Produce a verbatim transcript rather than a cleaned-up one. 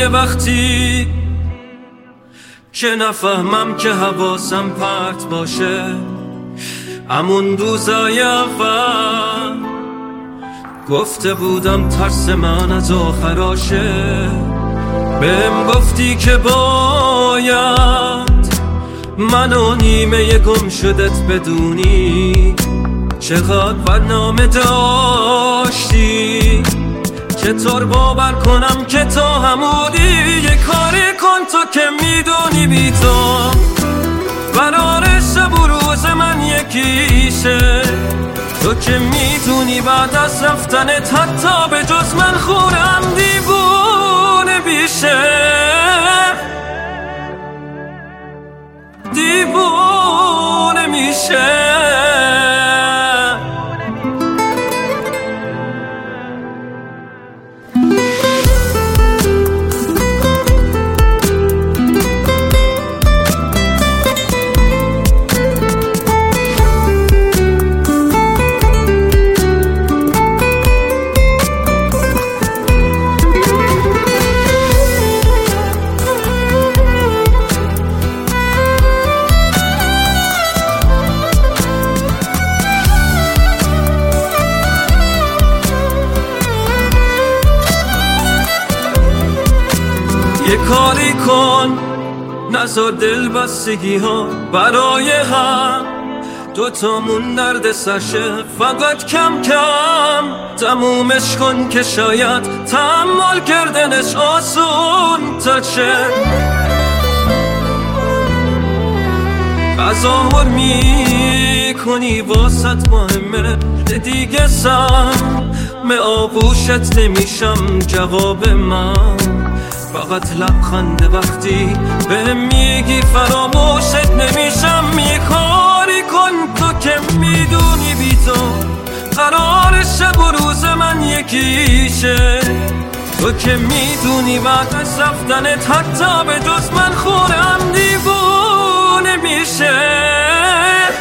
یه وقتی که نفهمم که حواسم پرت باشه، همون روزای اول گفته بودم ترس من از آخراشه. بهم گفتی که باید منو نیمه گم شدت بدونی، چقدر برنامه داشتی، چطور باور کنم که تو همونی. یه کاری کن تو که میدونی بی تو قرار شب و روز من یکیشه. تو که میدونی بعد از رفتنت حتی به جز من خونم دیوونه بیشه، دیوونه میشه. یه کاری کن نذار دل بستگی ها برای هم دوتامون درد سرشه، فقط کم کم تمومش کن که شاید تحمل کردنش آسون تا چه. تظاهر می کنی واسط مهمه دیگه، سم آغوشت نمیشم جواب من، فقط لبخند وقتی بهم میگی فراموشت نمیشم. یه کاری کن تو که میدونی بی تو قرار شب و روز من یکیشه. تو که میدونی بعد از رفتنت حتی به جز من خونم دیوونه میشه.